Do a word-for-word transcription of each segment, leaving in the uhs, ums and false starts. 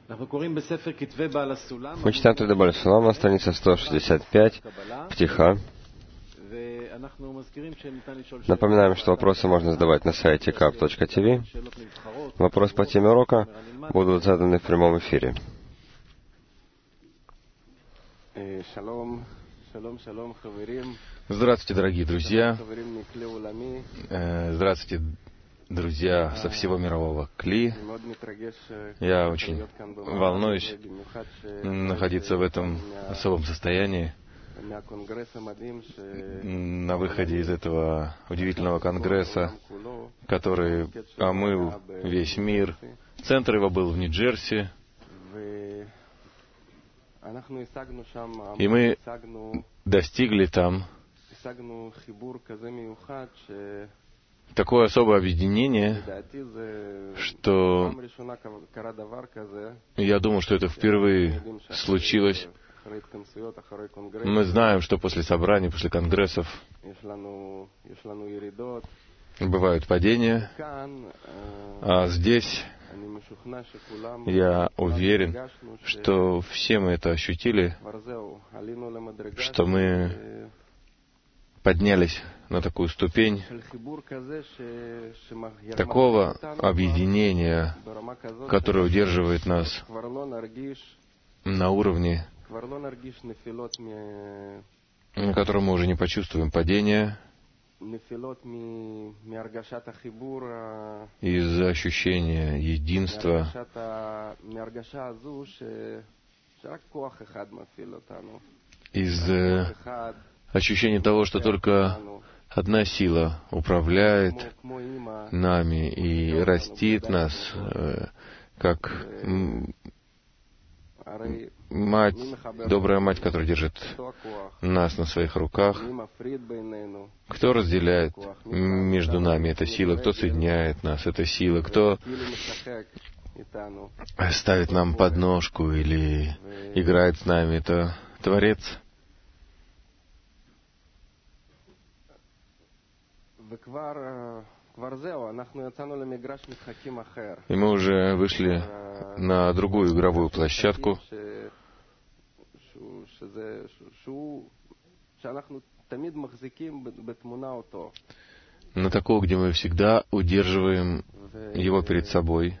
Мы читаем Труда Бааль Сулама, страница сто шестьдесят пять, Птиха. Напоминаем, что вопросы можно задавать на сайте кап точка ти ви. Вопросы по теме урока будут заданы в прямом эфире. Здравствуйте, дорогие друзья. Здравствуйте, друзья со всего мирового Кли. Я очень волнуюсь находиться в этом особом состоянии на выходе из этого удивительного конгресса, который омыл весь мир. Центр его был в Нью-Джерси. И мы достигли там такое особое объединение, что я думаю, что это впервые случилось. Мы знаем, что после собраний, после конгрессов бывают падения, а здесь я уверен, что все мы это ощутили, что мы поднялись на такую ступень такого объединения, которое удерживает нас на уровне, на котором мы уже не почувствуем падения из ощущения единства, из ощущения того, что только одна сила управляет нами и растит нас, как мать, добрая мать, которая держит нас на своих руках. Кто разделяет между нами? Это сила. Кто соединяет нас? Это сила. Кто ставит нам подножку или играет с нами? Это Творец. И мы уже вышли на другую игровую площадку, на такую, где мы всегда удерживаем его перед собой.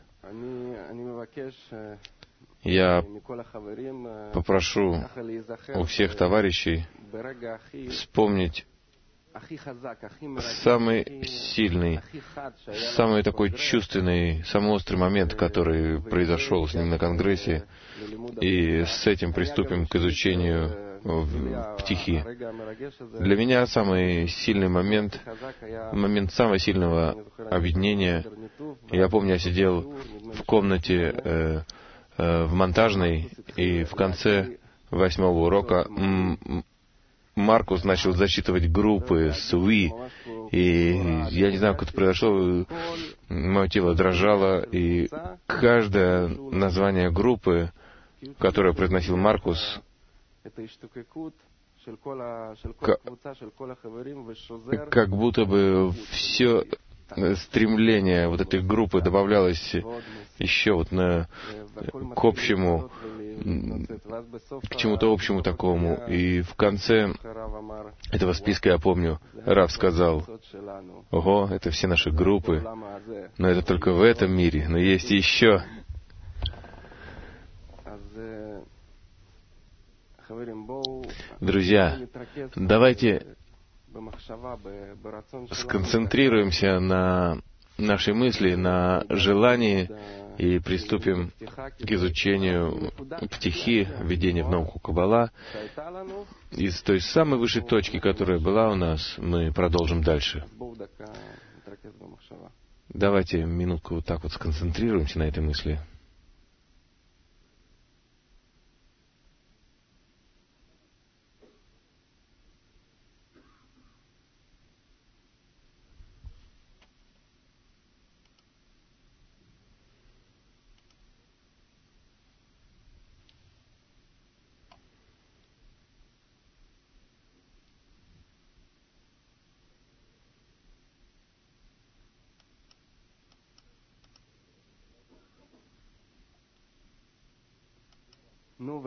Я попрошу у всех товарищей вспомнить самый сильный, самый такой чувственный, самый острый момент, который произошел с ним на Конгрессе, и с этим приступим к изучению в Птихи. Для меня самый сильный момент, момент самого сильного объединения. Я помню, я сидел в комнате э, э, в монтажной, и в конце восьмого урока Маркус начал зачитывать группы с Уи, и я не знаю, как это произошло, мое тело дрожало, и каждое название группы, которое произносил Маркус, как, как будто бы все стремление вот этой группы добавлялось еще вот на, к общему, к чему-то общему такому. И в конце этого списка, я помню, Рав сказал: «Ого, это все наши группы, но это только в этом мире, но есть еще». Друзья, давайте сконцентрируемся на нашей мысли, на желании и приступим к изучению Птихи, введения в науку Каббала. Из той самой высшей точки, которая была у нас, мы продолжим дальше. Давайте минутку вот так вот сконцентрируемся на этой мысли. Ну,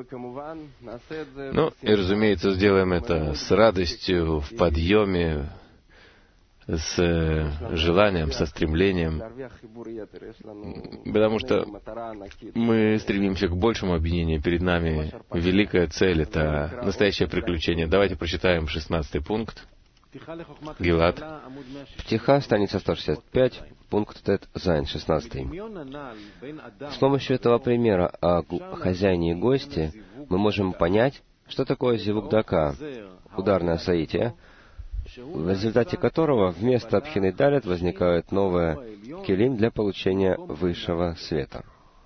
и, разумеется, сделаем это с радостью, в подъеме, с желанием, со стремлением, потому что мы стремимся к большему объединению. Перед нами великая цель — это настоящее приключение. Давайте прочитаем шестнадцатый пункт. Гилад. Птиха, страница сто шестьдесят пять, пункт Тет Зайн, шестнадцатый. С помощью этого примера о хозяине и госте мы можем понять, что такое зивук-дака, ударное соитие, в результате которого вместо Пхины Далет возникает новое келим для получения высшего света.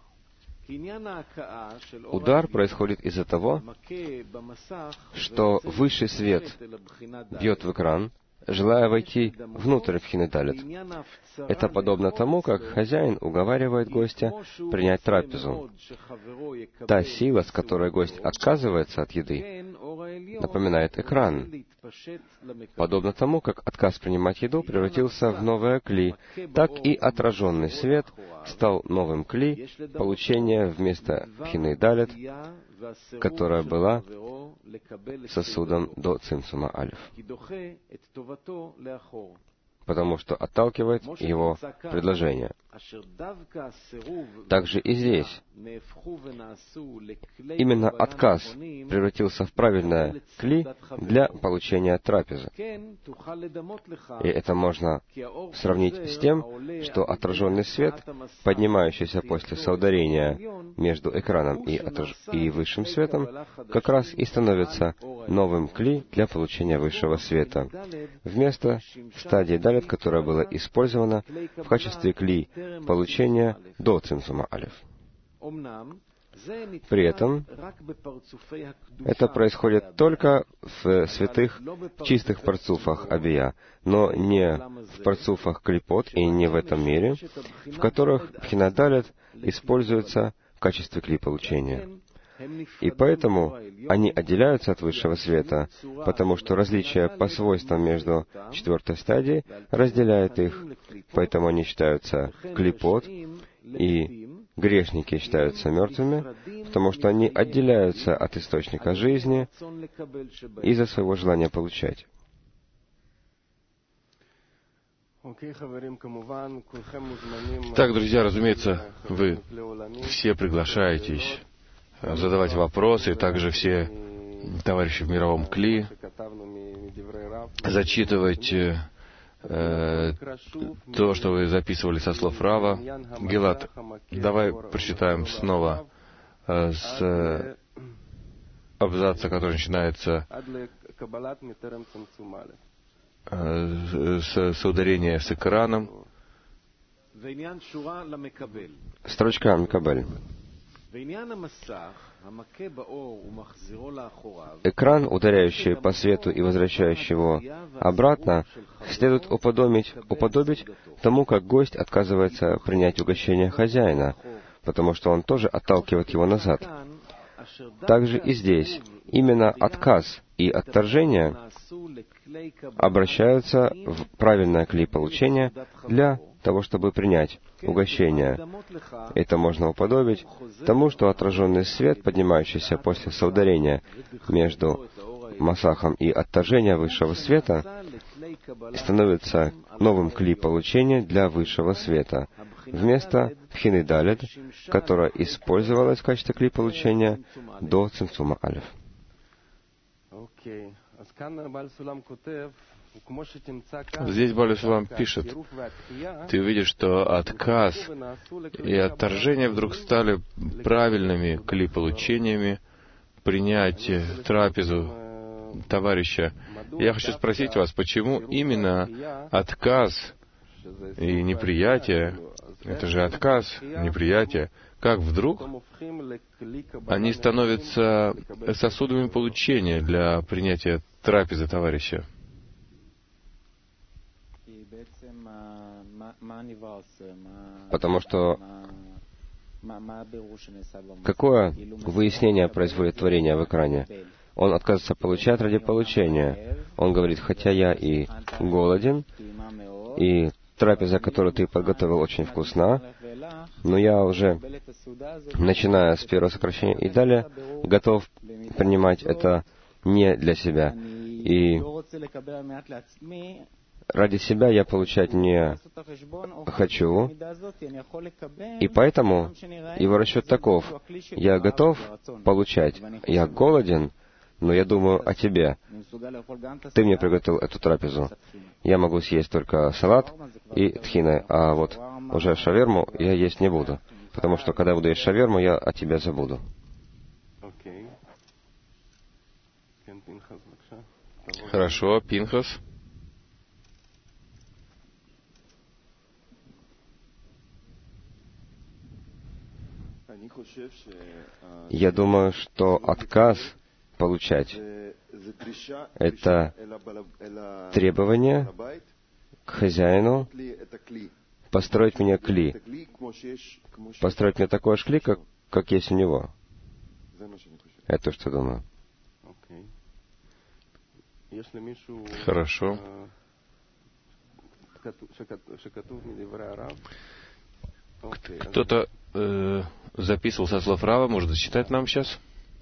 Удар происходит из-за того, что высший свет бьет в экран, желая войти внутрь Пхины Далет. Это подобно тому, как хозяин уговаривает гостя принять трапезу. Та сила, с которой гость отказывается от еды, напоминает экран. Подобно тому, как отказ принимать еду превратился в новое кли, так и отраженный свет стал новым кли получения вместо Пхины Далет, которая была сосудом до Цимцума Алеф, потому что отталкивает его предложение. Также и здесь. Именно отказ превратился в правильное кли для получения трапезы. И это можно сравнить с тем, что отраженный свет, поднимающийся после соударения между экраном и, отраж... и высшим светом, как раз и становится новым кли для получения высшего света, вместо стадии Далет, которая была использована в качестве кли получения до Цимцума Алеф. При этом это происходит только в святых, чистых парцуфах Абия, но не в парцуфах Клипот и не в этом мире, в которых Пхина Далет используется в качестве кли получения. И поэтому они отделяются от высшего света, потому что различие по свойствам между четвертой стадией разделяет их, поэтому они считаются клипот, и грешники считаются мертвыми, потому что они отделяются от источника жизни из-за своего желания получать. Так, друзья, разумеется, вы все приглашаетесь задавать вопросы, также все товарищи в мировом кли, зачитывать э, то, что вы записывали со слов Рава. Гилад, давай прочитаем снова э, с э, абзаца, который начинается э, с, с ударения с экраном. Строчка Микабель. Экран, ударяющий по свету и возвращающий его обратно, следует уподобить, уподобить тому, как гость отказывается принять угощение хозяина, потому что он тоже отталкивает его назад. Также и здесь именно отказ и отторжение обращаются в правильное кли получения для того, чтобы принять угощение. Это можно уподобить тому, что отраженный свет, поднимающийся после соударения между масахом и отторжения высшего света, становится новым кли получения для высшего света, вместо Пхины Далет, которая использовалась в качестве кли получения до Цимцума Алеф. Здесь Бааль Сулам пишет: ты увидишь, что отказ и отторжение вдруг стали правильными кли-получениями принять трапезу товарища. Я хочу спросить вас, почему именно отказ и неприятие, это же отказ, неприятие, как вдруг они становятся сосудами получения для принятия трапезы товарища? Потому что какое выяснение производит творение в экране? Он отказывается получать ради получения. Он говорит: хотя я и голоден, и трапеза, которую ты подготовил, очень вкусна, но я уже, начиная с первого сокращения и далее, готов принимать это не для себя. И ради себя я получать не хочу, и поэтому его расчет таков: я готов получать, я голоден, но я думаю о тебе. Ты мне приготовил эту трапезу. Я могу съесть только салат и тхины, а вот уже шаверму я есть не буду, потому что когда буду есть шаверму, я о тебе забуду. Хорошо, Пинхас. Я думаю, что отказ получать — это требование к хозяину построить мне кли, построить мне такое же кли, как, как есть у него. Это что думаю. Хорошо. Кто-то э, записывал со слов Рава, может зачитать нам сейчас?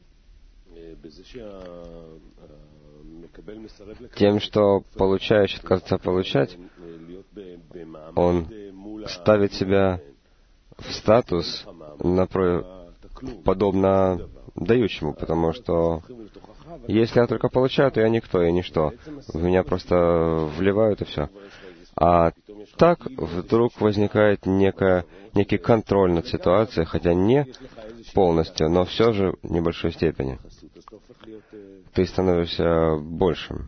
Тем, что получающий отказывается получать, он ставит себя в статус напротив, подобно дающему, потому что если я только получаю, то я никто и ничто. В меня просто вливают и все. А так вдруг возникает некая, некий контроль над ситуацией, хотя не полностью, но все же в небольшой степени. Ты становишься большим.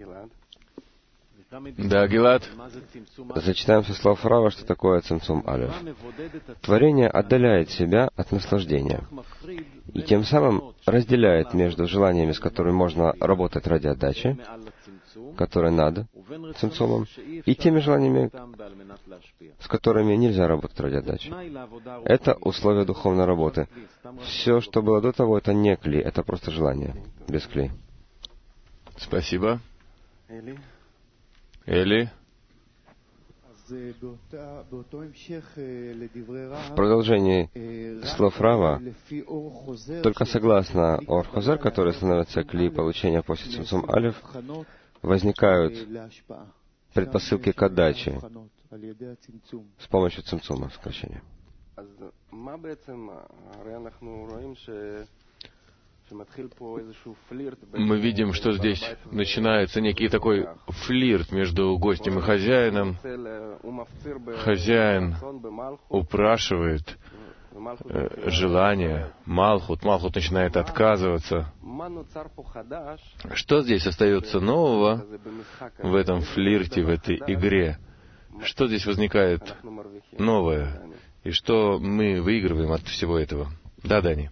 Да, Гилад. Зачитаем со слов Рава, что такое цимцум алеф. Творение отдаляет себя от наслаждения и тем самым разделяет между желаниями, с которыми можно работать ради отдачи, которые надо цимцумом, и теми желаниями, с которыми нельзя работать ради отдачи. Это условие духовной работы. Все, что было до того, это не кли, это просто желание, без кли. Спасибо. Эли. В продолжении слов Рава, только согласно Ор Хозер, который становится кли получения после цимцум алеф, возникают предпосылки к отдаче с помощью цимцума, сокращения. Мы видим, что здесь начинается некий такой флирт между гостем и хозяином. Хозяин упрашивает э, желание. Малхут. Малхут начинает отказываться. Что здесь остается нового в этом флирте, в этой игре? Что здесь возникает новое? И что мы выигрываем от всего этого? Да, Дани.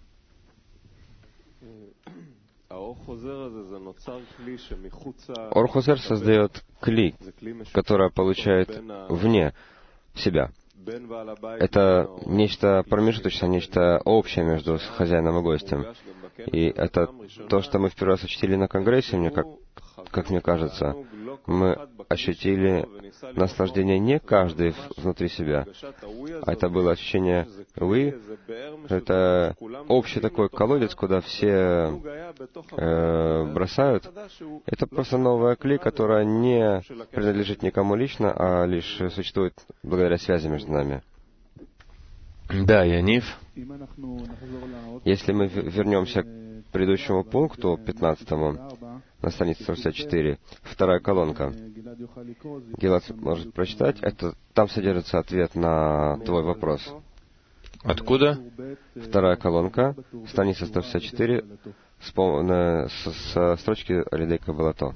Ор Хозер создает кли, которое получает вне себя. Это нечто промежуточное, нечто общее между хозяином и гостем. И это то, что мы в первый раз ощутили на Конгрессе, мне как, как мне кажется. Мы ощутили наслаждение не каждый внутри себя, а это было ощущение «вы». Это общий такой колодец, куда все э, бросают. Это просто новая кли, которая не принадлежит никому лично, а лишь существует благодаря связи между нами. Да, Янив. Если мы вернемся к предыдущему пункту, пятнадцатому, на странице сто шестьдесят четыре, вторая колонка. Гилад может прочитать. Это, там содержится ответ на твой вопрос. Откуда? Вторая колонка, страница сто шестьдесят четыре, с, с, с строчки Алидейка Балато.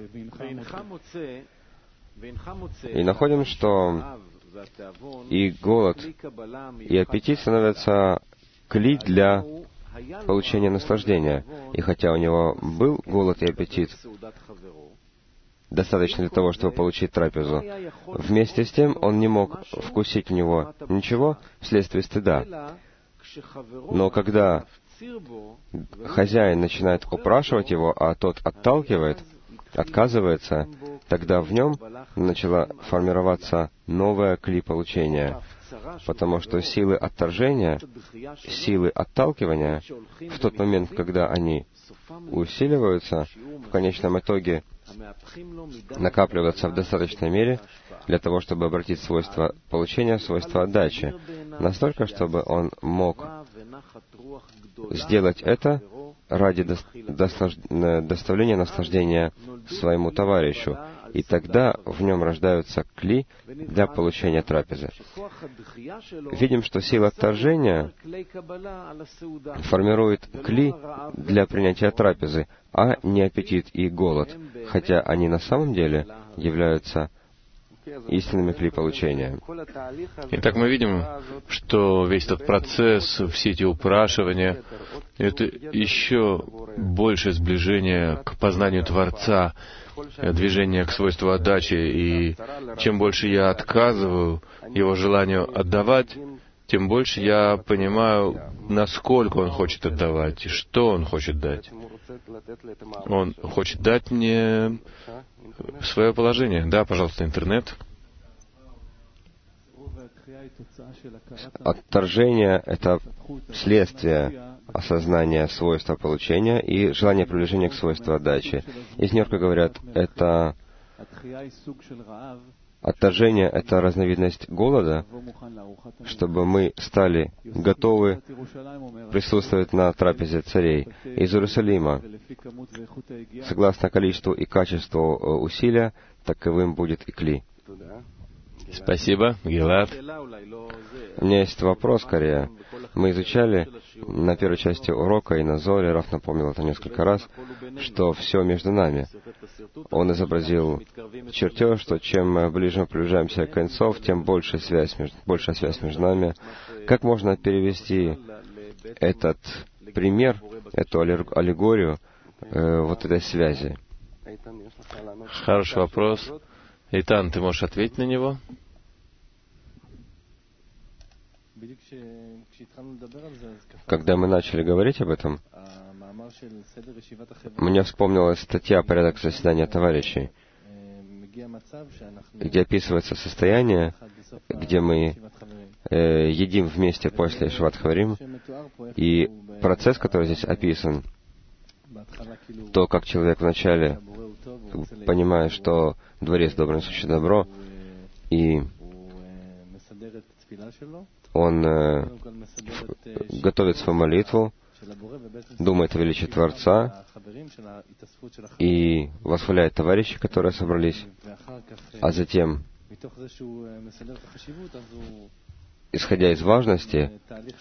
И находим, что и голод, и аппетит становятся кли для получения наслаждения. И хотя у него был голод и аппетит, достаточно для того, чтобы получить трапезу, вместе с тем он не мог вкусить в него ничего вследствие стыда. Но когда хозяин начинает упрашивать его, а тот отталкивает, отказывается, тогда в нем начала формироваться новая кли получения, потому что силы отторжения, силы отталкивания, в тот момент, когда они усиливаются, в конечном итоге накапливаются в достаточной мере для того, чтобы обратить свойства получения в свойства отдачи, настолько, чтобы он мог сделать это ради доставления наслаждения своему товарищу, и тогда в нем рождаются кли для получения трапезы. Видим, что сила отторжения формирует кли для принятия трапезы, а не аппетит и голод, хотя они на самом деле являются истинными кли получения. Итак, мы видим, что весь этот процесс, все эти упрашивания, это еще большее сближение к познанию Творца, движение к свойству отдачи, и чем больше я отказываю его желанию отдавать, тем больше я понимаю, насколько он хочет отдавать, и что он хочет дать. Он хочет дать мне свое положение. Да, пожалуйста, интернет. Отторжение — это следствие осознания свойства получения и желание приближения к свойству отдачи. Из Нью-Йорка говорят, это отторжение — это разновидность голода, чтобы мы стали готовы присутствовать на трапезе царей. Из Иерусалима, согласно количеству и качеству усилия, таковым будет и кли. Спасибо, Гилад. У меня есть вопрос, скорее. Мы изучали на первой части урока, и на Зоре, Раф напомнил это несколько раз, что все между нами. Он изобразил чертеж, что чем ближе мы приближаемся к концов, тем больше связь между, большая связь между нами. Как можно перевести этот пример, эту аллегорию э, вот этой связи? Хороший вопрос. Итан, ты можешь ответить на него? Когда мы начали говорить об этом, мне вспомнилась статья «Порядок заседания товарищей», где описывается состояние, где мы э, едим вместе после Шват Хаварим, и процесс, который здесь описан, то, как человек вначале понимает, что дворец добрый, сущее добро, и он э, готовит свою молитву, думает о величии Творца и восхваляет товарищей, которые собрались, а затем, исходя из важности,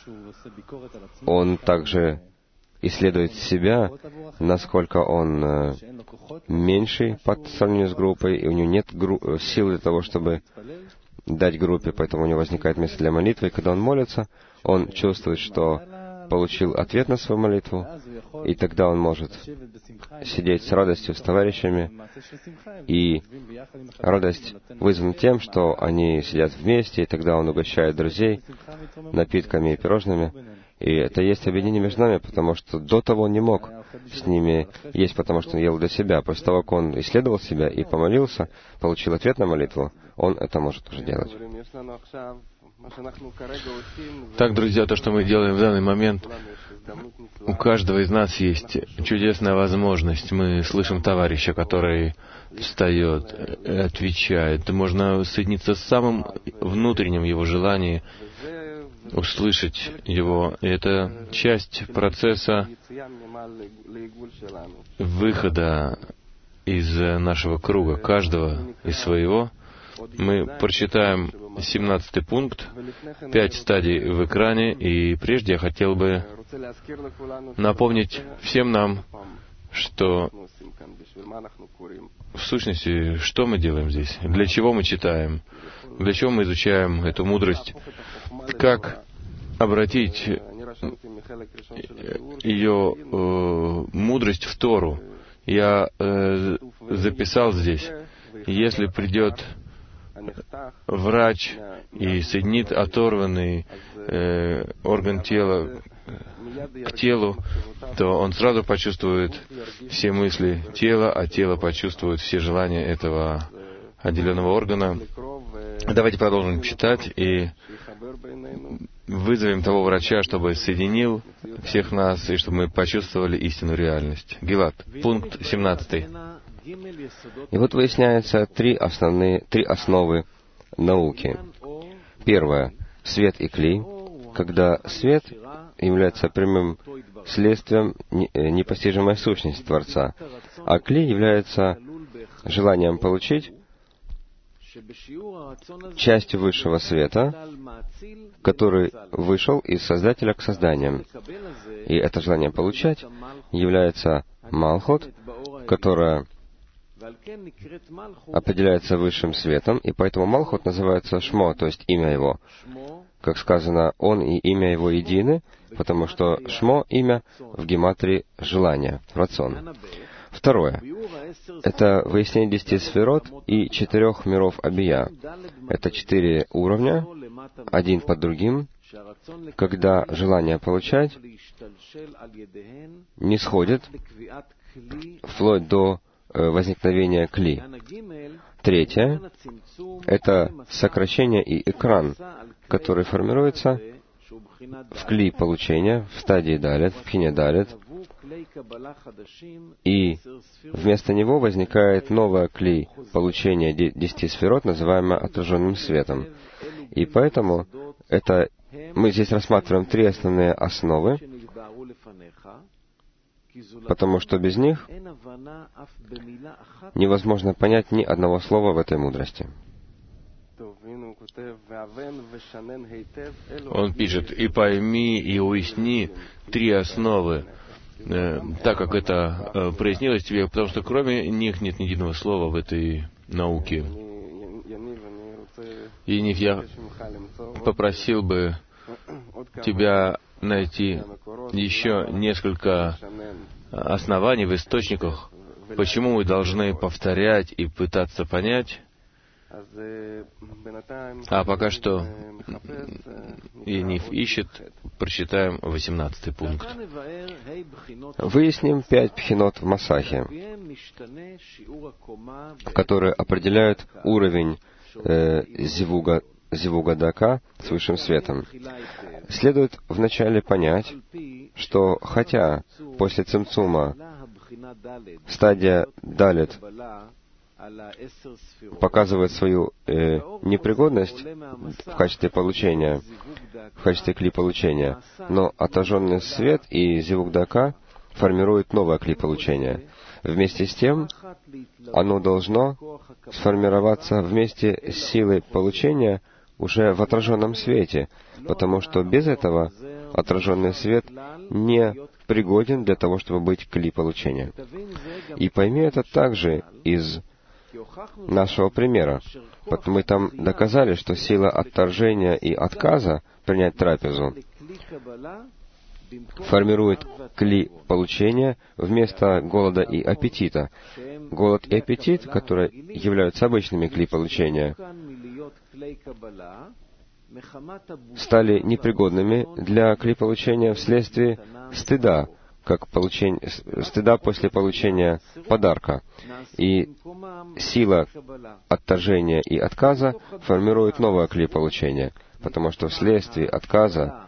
он также исследует себя, насколько он э, меньший по сравнению с группой, и у него нет гру- сил для того, чтобы дать группе, поэтому у него возникает место для молитвы, и когда он молится, он чувствует, что получил ответ на свою молитву, и тогда он может сидеть с радостью с товарищами, и радость вызвана тем, что они сидят вместе, и тогда он угощает друзей напитками и пирожными. И это есть объединение между нами, потому что до того он не мог с ними есть, потому что он ел для себя. После того, как он исследовал себя и помолился, получил ответ на молитву, он это может уже делать. Так, друзья, то, что мы делаем в данный момент, у каждого из нас есть чудесная возможность. Мы слышим товарища, который встает, отвечает. Можно соединиться с самым внутренним его желанием, услышать его. И это часть процесса выхода из нашего круга, каждого из своего. Мы прочитаем семнадцатый пункт, пять стадий в экране, и прежде я хотел бы напомнить всем нам, что в сущности, что мы делаем здесь, для чего мы читаем, для чего мы изучаем эту мудрость, как обратить ее э, мудрость в Тору. Я э, записал здесь, если придет врач и соединит оторванный э, орган тела к телу, то он сразу почувствует все мысли тела, а тело почувствует все желания этого отделенного органа. Давайте продолжим читать и вызовем того врача, чтобы соединил всех нас и чтобы мы почувствовали истинную реальность. Гилад, пункт семнадцатый. И вот выясняются три основные, три основы науки. Первое — свет и кли, когда свет является прямым следствием непостижимой сущности Творца, а кли является желанием получить частью высшего света, который вышел из Создателя к созданиям. И это желание получать является Малхут, которая определяется высшим светом, и поэтому Малхут называется Шмо, то есть имя его. Как сказано, он и имя его едины, потому что Шмо — имя в гематрии желания, рацион. Второе — это выяснение десяти сферот и четырех миров Абия. Это четыре уровня, один под другим, когда желание получать не сходит вплоть до возникновения кли. Третье — это сокращение и экран, который формируется в кли получения, в стадии далет, в пхине далет, и вместо него возникает новая кли получения десяти сферот, называемая отраженным светом. И поэтому это мы здесь рассматриваем три основные основы, потому что без них невозможно понять ни одного слова в этой мудрости. Он пишет: «И пойми, и уясни три основы», э, так как это э, прояснилось тебе, потому что кроме них нет ни единого слова в этой науке. Янив, я попросил бы тебя найти еще несколько оснований в источниках, почему мы должны повторять и пытаться понять. А пока что Янив ищет, прочитаем восемнадцатый пункт. Выясним пять пхинот в Масахе, которые определяют уровень э, зивуга, зивуга дака с высшим светом. Следует вначале понять, что хотя после цимцума стадия далет показывает свою э, непригодность в качестве получения, в качестве кли получения, но отраженный свет и зивук дака формируют новое кли получения. Вместе с тем, оно должно сформироваться вместе с силой получения уже в отраженном свете, потому что без этого отраженный свет не пригоден для того, чтобы быть кли получения. И пойми это также из нашего примера. Мы там доказали, что сила отторжения и отказа принять трапезу формирует кли получения вместо голода и аппетита. Голод и аппетит, которые являются обычными кли получения, стали непригодными для кли получения вследствие стыда, как получение, стыда после получения подарка. И сила отторжения и отказа формирует новое кли получения, потому что вследствие отказа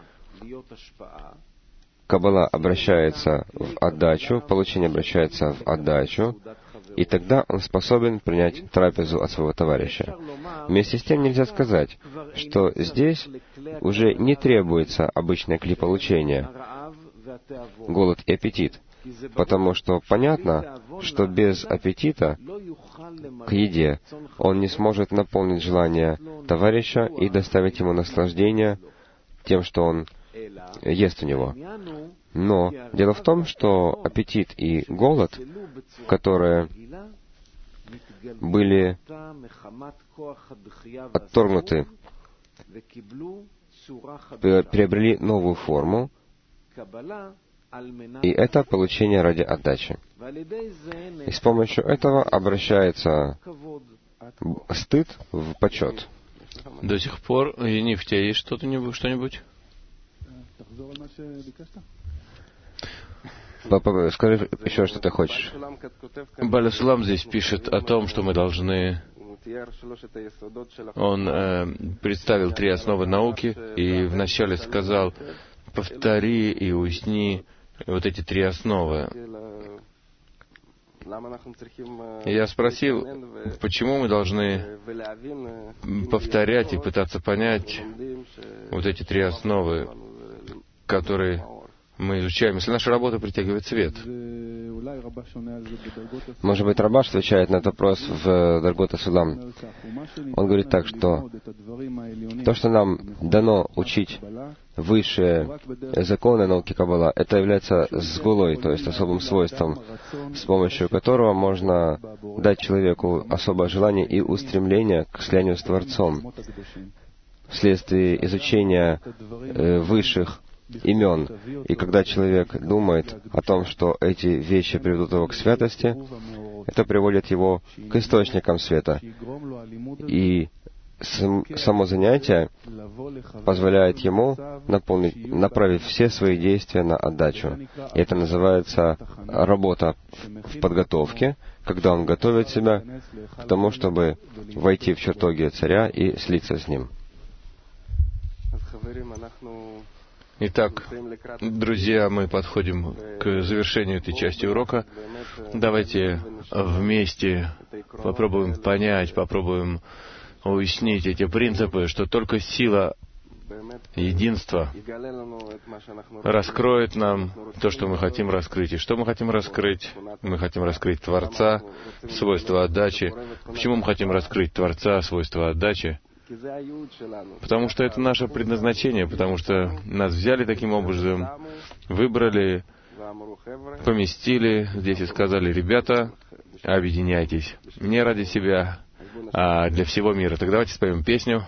Каббала обращается в отдачу, получение обращается в отдачу, и тогда он способен принять трапезу от своего товарища. Вместе с тем нельзя сказать, что здесь уже не требуется обычное кли получения, голод и аппетит, потому что понятно, что без аппетита к еде он не сможет наполнить желание товарища и доставить ему наслаждение тем, что он ест у него. Но дело в том, что аппетит и голод, которые были отторгнуты, приобрели новую форму, и это получение ради отдачи. И с помощью этого обращается стыд в почет. До сих пор, Янив, у тебя есть что-то, что-нибудь? Скажи еще, что ты хочешь. Баля Сулам здесь пишет о том, что мы должны... Он э, представил три основы науки и вначале сказал: повтори и усни вот эти три основы. Я спросил, почему мы должны повторять и пытаться понять вот эти три основы, которые мы изучаем, если наша работа притягивает свет. Может быть, Рабаш отвечает на этот вопрос в Даргот Асулам. Он говорит так, что то, что нам дано учить высшие законы науки Каббала, это является сгулой, то есть особым свойством, с помощью которого можно дать человеку особое желание и устремление к слиянию с Творцом. Вследствие изучения э, высших имен. И когда человек думает о том, что эти вещи приведут его к святости, это приводит его к источникам света. И сам, само занятие позволяет ему наполнить, направить все свои действия на отдачу. И это называется работа в подготовке, когда он готовит себя к тому, чтобы войти в чертоги царя и слиться с ним. Итак, друзья, мы подходим к завершению этой части урока. Давайте вместе попробуем понять, попробуем уяснить эти принципы, что только сила единства раскроет нам то, что мы хотим раскрыть. И что мы хотим раскрыть? Мы хотим раскрыть Творца, свойства отдачи. Почему мы хотим раскрыть Творца, свойства отдачи? Потому что это наше предназначение, потому что нас взяли таким образом, выбрали, поместили здесь и сказали: ребята, объединяйтесь. Не ради себя, а для всего мира. Так давайте споем песню.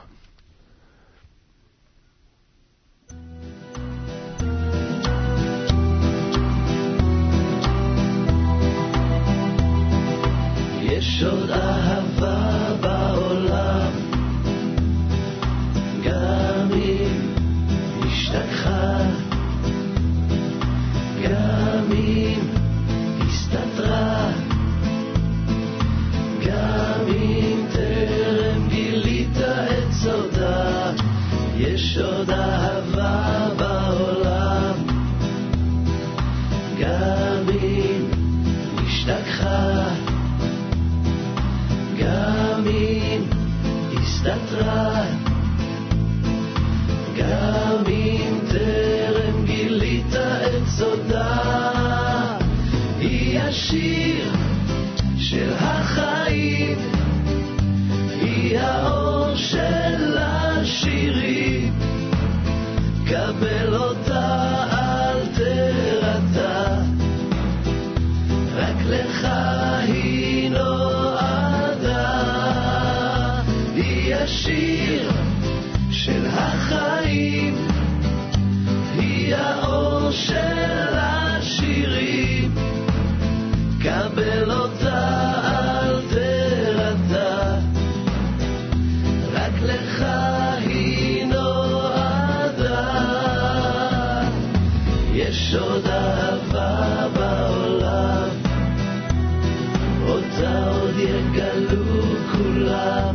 יש עוד אהבה בעולם, גם אם השתכחה, גם אם הסתתרה, גם אם טרם גילית את סודה. היא השיר של החיים, היא האור של השירים, קבל אותה אל תרתע, רק לך היא נועדה. היא השיר של החיים, היא האור של השירים, קבל אותה אל תרתע, רק לך היא נועדה. יש עוד אהבה בעולם, אותה עוד יגלו כולם,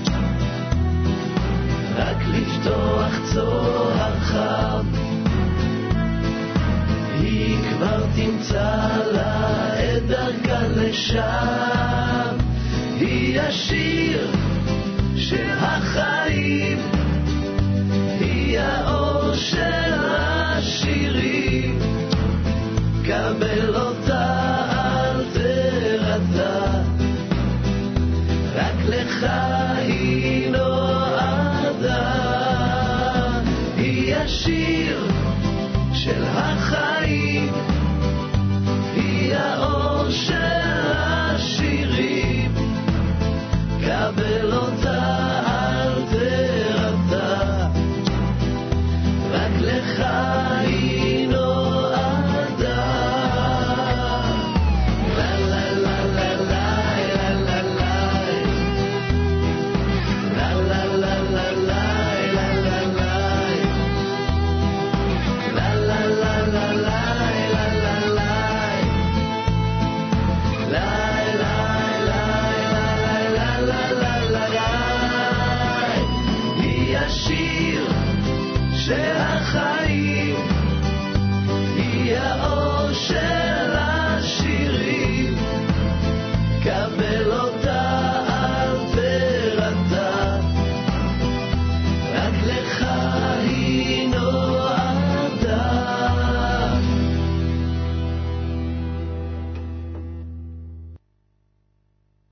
רק לפתוח צוהר חם, היא כבר תמצא לה את דרכה לשם. היא השיר של החיים, היא האור של השירים, קבל אותה אל תרתע, רק לך היא נועדה. היא השיר של החיים,